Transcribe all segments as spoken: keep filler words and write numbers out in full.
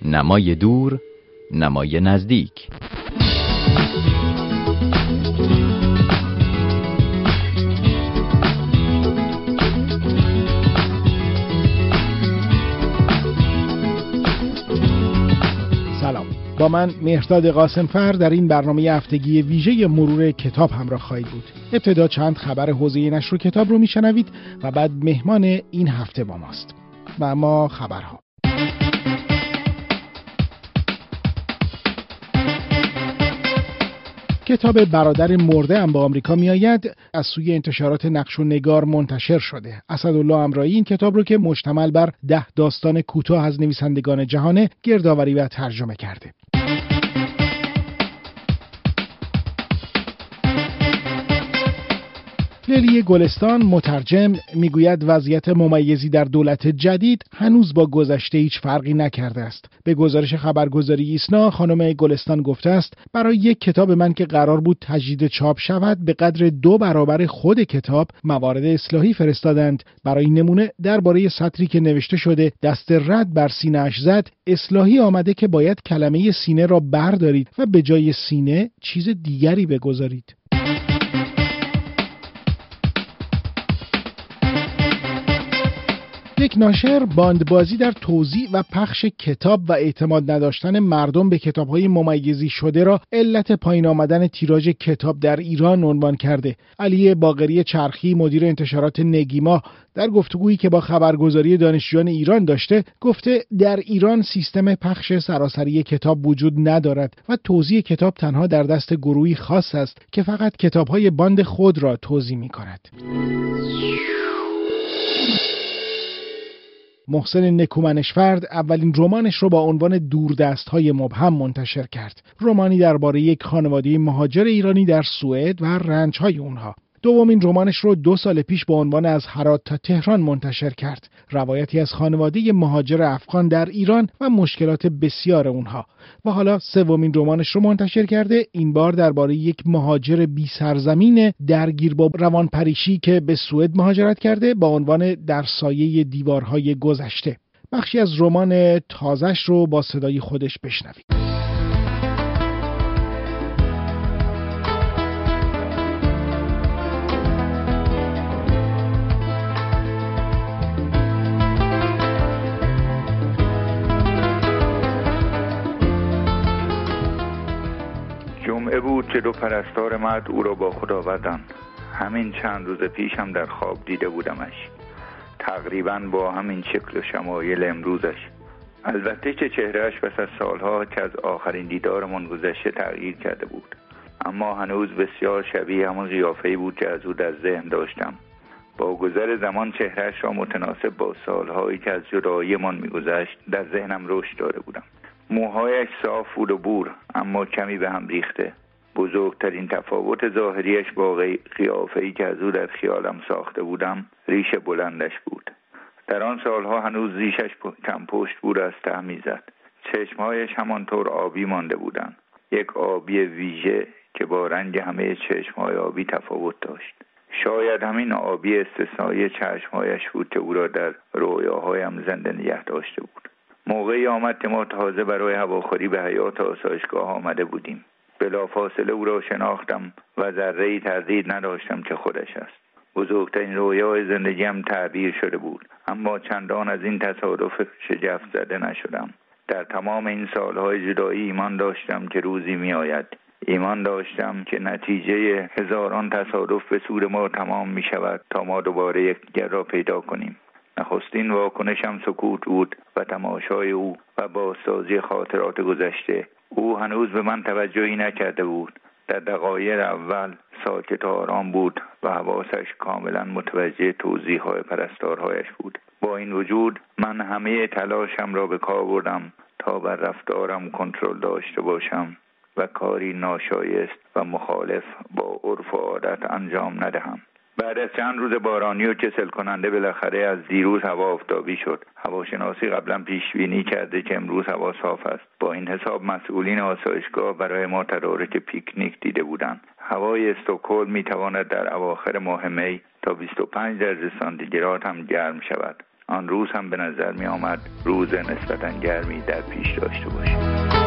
نمای دور، نمای نزدیک. سلام، با من مهرداد قاسمفر در این برنامه هفتگی ویژه مرور کتاب همراه خواهید بود. ابتدا چند خبر حوزه نشر کتاب رو میشنوید و بعد مهمان این هفته با ماست. و اما خبرها. کتاب برادر مرده هم به آمریکا میآید از سوی انتشارات نقش و نگار منتشر شده. اسدالله امرایی این کتاب رو که مشتمل بر ده داستان کوتاه از نویسندگان جهان گردآوری و ترجمه کرده. لیلی گلستان مترجم میگوید وضعیت ممیزی در دولت جدید هنوز با گذشته هیچ فرقی نکرده است. به گزارش خبرگزاری ایسنا خانم گلستان گفته است برای یک کتاب من که قرار بود تجدید چاپ شود به قدر دو برابر خود کتاب موارد اصلاحی فرستادند. برای نمونه درباره سطری که نوشته شده دست رد بر سینه اش زد اصلاحی آمده که باید کلمه سینه را بردارید و به جای سینه چیز دیگری بگذارید. یک ناشر باندبازی در توزیع و پخش کتاب و اعتماد نداشتن مردم به کتاب‌های ممیزی شده را علت پایین آمدن تیراژ کتاب در ایران عنوان کرده. علی باقری چرخی مدیر انتشارات نگیما در گفتگویی که با خبرگزاری دانشجویان ایران داشته گفته در ایران سیستم پخش سراسری کتاب وجود ندارد و توزیع کتاب تنها در دست گروهی خاص است که فقط کتاب‌های باند خود را توزیع می‌کند. محسن نکومنشفرد اولین رمانش رو با عنوان دوردست‌های مبهم منتشر کرد. رمانی درباره یک خانواده مهاجر ایرانی در سوئد و رنج‌های اونها. دومین رمانش رو دو سال پیش با عنوان از هرات تا تهران منتشر کرد. روایتی از خانواده مهاجر افغان در ایران و مشکلات بسیار اونها. و حالا سومین رمانش رو منتشر کرده، این بار درباره یک مهاجر بی سرزمین درگیر با روانپریشی که به سوئد مهاجرت کرده با عنوان در سایه دیوارهای گذشته. بخشی از رمان تازه‌اش رو با صدای خودش بشنوید. جمعه بود که دو پرستار مرد او را با خود آوردند. همین چند روز پیش هم در خواب دیده بودمش، تقریباً با همین شکل و شمایل امروزش. البته که چهرهش پس از سالها که از آخرین دیدارمان گذشته تغییر کرده بود، اما هنوز بسیار شبیه همون قیافه‌ای بود که از او در ذهن داشتم. با گذر زمان چهرهش را متناسب با سالهایی که از جدایی‌مان می‌گذشت در ذهنم رشد داده بودم. موهایش صاف بود و بور، اما کمی به هم ریخته. بزرگترین تفاوت ظاهریش با قیافه‌ای که از او در خیالم ساخته بودم ریش بلندش بود. در آن سالها هنوز ریشش کم پشت بود، از ته می‌زد. چشمهایش همانطور آبی مانده بودند، یک آبی ویژه که با رنگ همه چشمهای آبی تفاوت داشت. شاید همین آبی استثنایی چشمهایش بود که او را در رویاهایم زنده نگه داشته بود. موقعی آمد که ما تازه برای هواخوری به حیاط آسایشگاه آمده بودیم. بلافاصله او را شناختم و ذره‌ای تردید نداشتم که خودش است. بزرگترین رویای زندگیم تعبیر شده بود، اما چندان از این تصادف شگفت زده نشدم. در تمام این سالهای جدایی ایمان داشتم که روزی می آید. ایمان داشتم که نتیجه هزاران تصادف به سود ما تمام می شود تا ما دوباره یکدیگر را پیدا کنیم. نخستین واکنشم سکوت بود و تماشای او و بازسازی خاطرات گذشته. او هنوز به من توجهی نکرده بود. در دقایق اول ساکت و آرام بود و حواسش کاملا متوجه توضیح‌های پرستارهایش بود. با این وجود من همه تلاشم را به کار بردم تا بر رفتارم کنترل داشته باشم و کاری ناشایست و مخالف با عرف و عادت انجام ندهم. بعد از چند روز بارانی و کسل کننده بالاخره از دیروز هوا آفتابی شد. هواشناسی قبلا پیش بینی کرده که امروز هوا صاف است. با این حساب مسئولین آسایشگاه برای ما تدارک پیکنیک دیده بودند. هوای استکهلم میتواند در اواخر ماه می تا بیست و پنج درجه سانتیگراد هم گرم شود. آن روز هم به نظر می آمد روز نسبتاً گرمی در پیش داشته باشیم.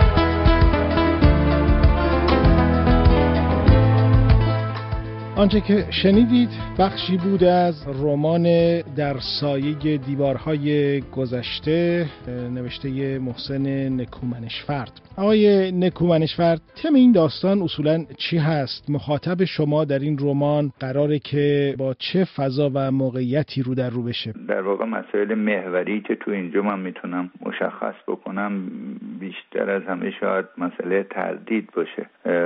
آنچه که شنیدید بخشی بود از رمان در سایه دیوارهای گذشته نوشته محسن نکومنشفرد. آقای نکومنشفرد، تم این داستان اصولاً چی هست؟ مخاطب شما در این رمان قراره که با چه فضا و موقعیتی رو در رو بشه؟ در واقع مسائل محوری که تو اینجا من میتونم مشخص بکنم بیشتر از همه شاید مسئله تردید باشه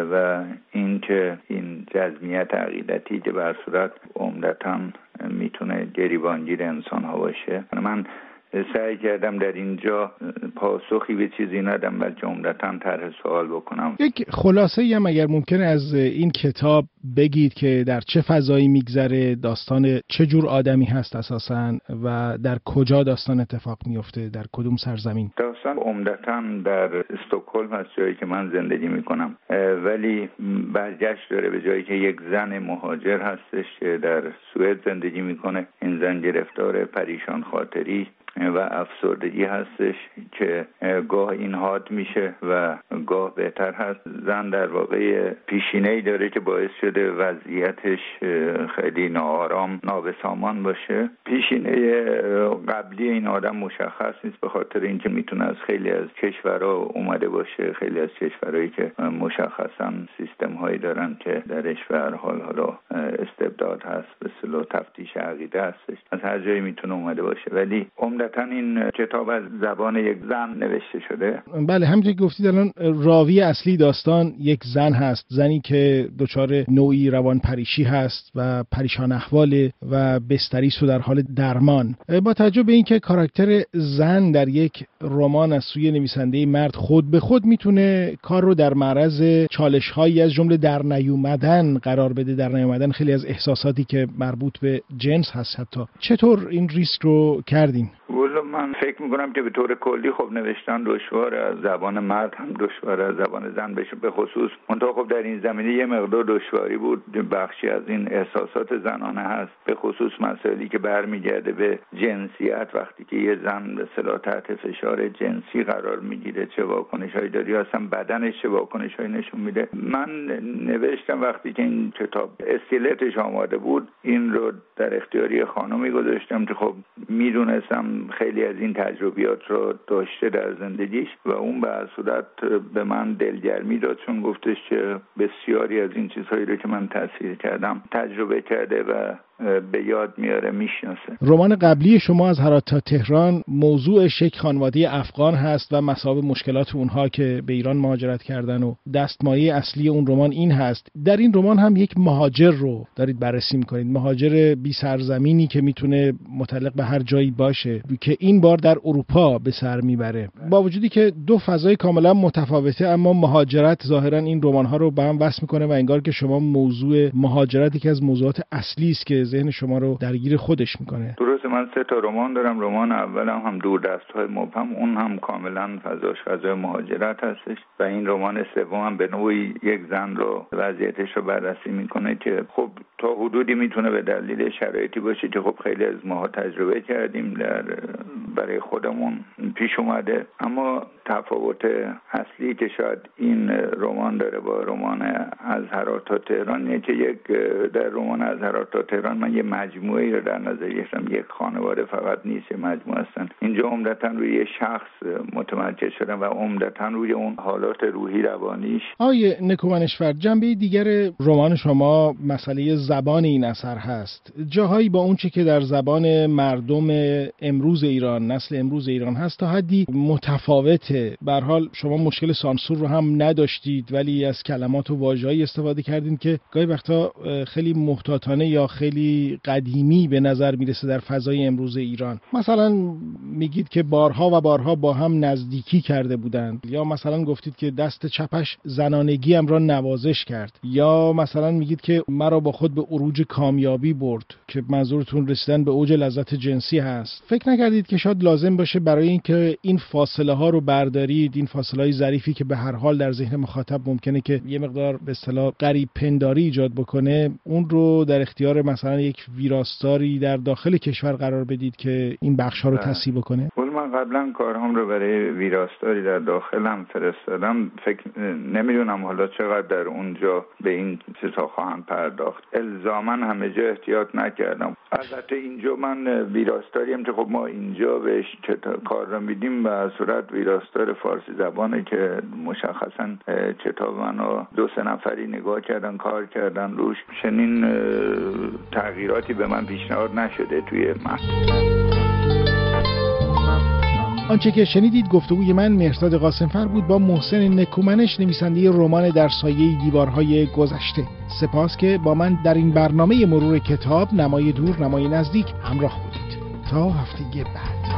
و این که این جزمیت عقیدتی که به هر صورت عمدتاً میتونه گریبانگیر انسان ها باشه. من سعی کردم در اینجا پاسخی به چیزی ندم بلکه عمدتاً طرح سوال بکنم. یک خلاصه‌ای هم اگر ممکنه از این کتاب بگید که در چه فضایی میگذره، داستان چه جور آدمی هست اساساً و در کجا داستان اتفاق میفته، در کدوم سرزمین؟ داستان عمدتاً در استکهلم هست، جایی که من زندگی میکنم، ولی برگشت داره به جایی که یک زن مهاجر هستش که در سوئد زندگی میکنه. این زن گرفتار پریشان خاطری و افسردگی هستش که گاه این حاد میشه و گاه بهتر هست. زن در واقع پیشینه‌ای داره که باعث شده وضعیتش خیلی ناآرام نابسامان باشه. پیشینه قبلی این آدم مشخص نیست به خاطر اینکه میتونه از خیلی از کشورها اومده باشه، خیلی از کشورهایی که مشخصاً سیستم هایی دارن که درش به هر حال حالا استبداد هست، به اصطلاح تفتیش عقیده هستش، از هر جایی میتونه اومده باشه. ولی عمدتاً این کتاب از زبان یک زن نوشته شده. بله، همونطور که گفتید الان راوی اصلی داستان یک زن هست، زنی که دچار نوعی روان پریشی هست و پریشان احواله و بستریست و در حال درمان. با توجه به اینکه کاراکتر زن در یک رمان از سوی نویسنده مرد خود به خود میتونه کار رو در معرض چالش‌هایی از جمله در نیومدن قرار بده، در نیومدن خیلی از احساساتی که مربوط به جنس هست، حتی چطور این ریسک رو کردین؟ والا من فکر میکنم که به طور کلی خب نوشتن دشواره، از زبان مرد هم دشواره، از زبان زن بشه به خصوص. منتها خب در این زمینه یه مقدار دشواری بود، بخشی از این احساسات زنانه هست، به خصوص مسائلی که برمیگرده به جنسیت. وقتی که یه زن به اصطلاح تحت فشار جنسی قرار میگیره چه واکنش‌هایی داره یا اصلا بدنش چه واکنش‌هایی نشون میده. من نوشتم وقتی که این کتاب اسکلتش آماده بود این رو در اختیاری خانمی گذاشتم که خب میدونستم خیلی از این تجربیات رو داشته در زندگیش و اون به هر صورت به من دلگرمی داد، چون گفتش که بسیاری از این چیزهایی رو که من تصویر کردم تجربه کرده و به یاد میاره، میشناسه. رمان قبلی شما از هرات تا تهران موضوعش یک خانواده افغان هست و مسائل مشکلات اونها که به ایران مهاجرت کردن و دستمایه اصلی اون رمان این هست. در این رمان هم یک مهاجر رو دارید بررسی میکنید، مهاجر بی سرزمینی که میتونه متعلق به هر جایی باشه که این بار در اروپا به سر میبره. با وجودی که دو فضای کاملا متفاوته اما مهاجرت ظاهرا این رمان‌ها رو به هم وصل میکنه و انگار که شما موضوع مهاجرت که از موضوعات اصلی است که ذهن شما رو درگیر خودش میکنه. درسته، من سه تا رمان دارم. رمان اولم هم دوردست‌های مبهم، اون هم کاملا فضاش فضای مهاجرت هستش و این رمان سومم به نوعی یک زن رو وضعیتش رو بررسی میکنه که خب تا حدودی میتونه به دلیل شرایطی باشه که خب خیلی از ماها تجربه کردیم، در برای خودمون پیش اومده. اما تفاوت اصلی که شاید این رمان داره با رمان از هرات تا تهران اینه که یک در رمان از هرات تا تهران من یه مجموعه رو در نظر گرفتم، یک خانواده فقط نیست، یه مجموعه هستن. اینجا عمدتاً روی یه شخص متمرکز شدم و عمدتاً روی اون حالات روحی روانیش. آقای نکومنشفرد، جنبه دیگر رمان شما مسئله زبان این اثر هست. جاهایی با اون چه که در زبان مردم امروز ایران، نسل امروز ایران هست تا حدی متفاوته. به هر حال شما مشکل سانسور رو هم نداشتید ولی از کلمات و واژه‌ای استفاده کردین که گاهی وقتا خیلی محتاطانه یا خیلی قدیمی به نظر میرسه در فضای امروز ایران. مثلا میگید که بارها و بارها با هم نزدیکی کرده بودند، یا مثلا گفتید که دست چپش زنانگی هم را نوازش کرد، یا مثلا میگید که مرا با خود به عروج کامیابی برد که منظورتون رسیدن به اوج لذت جنسی هست. فکر نکردید که شاید شاید لازم باشه برای اینکه این فاصله ها رو بردارید، این فاصله های ظریفی که به هر حال در ذهن مخاطب ممکنه که یه مقدار به اصطلاح غریب پنداری ایجاد بکنه، اون رو در اختیار مثلا یک ویراستاری در داخل کشور قرار بدید که این بخش‌ها رو تصحیح بکنه؟ من قبلا کارهام رو برای ویراستاری در داخل هم فرستادم. فکر نمیدونم حالا چقدر در اونجا به این چیزها خواهم پرداخت. الزاما همه جا احتیاط نکردم. البته اینجا من ویراستاری هم که خب ما اینجا بهش کار رو میدیم به صورت ویراستار فارسی زبانه که مشخصا کتاب منو دو سه نفری نگاه کردن، کار کردن روش. چنین تغییراتی به من پیشنهاد نشده توی متن. آنچه که شنیدید گفتگوی من مهرزاد قاسمفر بود با محسن نکومنش، نویسنده رمان در سایه دیوارهای گذشته. سپاس که با من در این برنامه مرور کتاب نمای دور نمای نزدیک همراه بودید. تا هفته بعد.